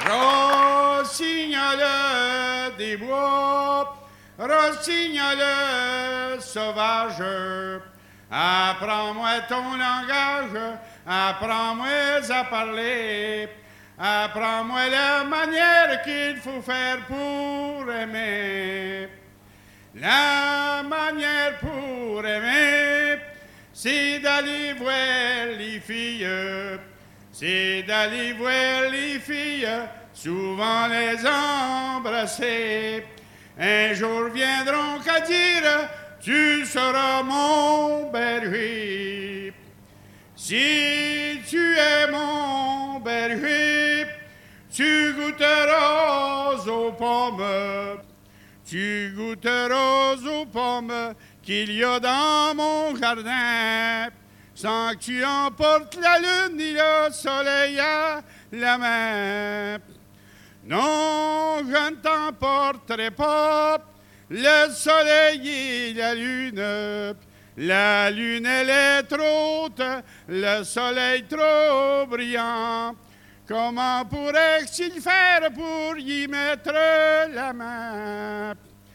Rossignol des bois, rossignol sauvage, apprends-moi ton langage, apprends-moi à parler, apprends-moi la manière qu'il faut faire pour aimer. La manière pour aimer, c'est d'aller voir les filles, c'est d'aller voir les filles, souvent les embrasser. Un jour viendront qu'à dire, tu seras mon berger. Si tu es mon berger, tu goûteras aux pommes. Tu goûteras aux pommes qu'il y a dans mon jardin, sans que tu emportes la lune ni le soleil à la main. Non, je ne t'emporterai pas le soleil et la lune. La lune, elle est trop haute, le soleil trop brillant. Comment pourrais-je faire pour y mettre la main?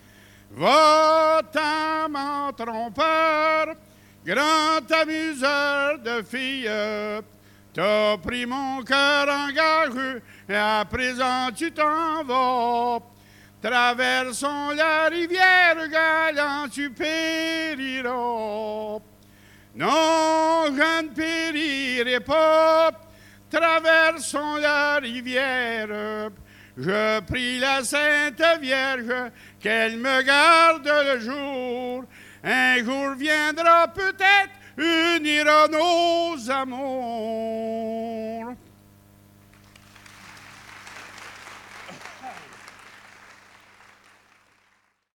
Va-t'en, mon trompeur, grand amuseur de filles, t'as pris mon cœur en gage, et à présent tu t'en vas. Traversons la rivière, galant, tu périras. Non, je ne périrai pas. Traversons la rivière, je prie la Sainte Vierge qu'elle me garde le jour. Un jour viendra peut-être, unira nos amours.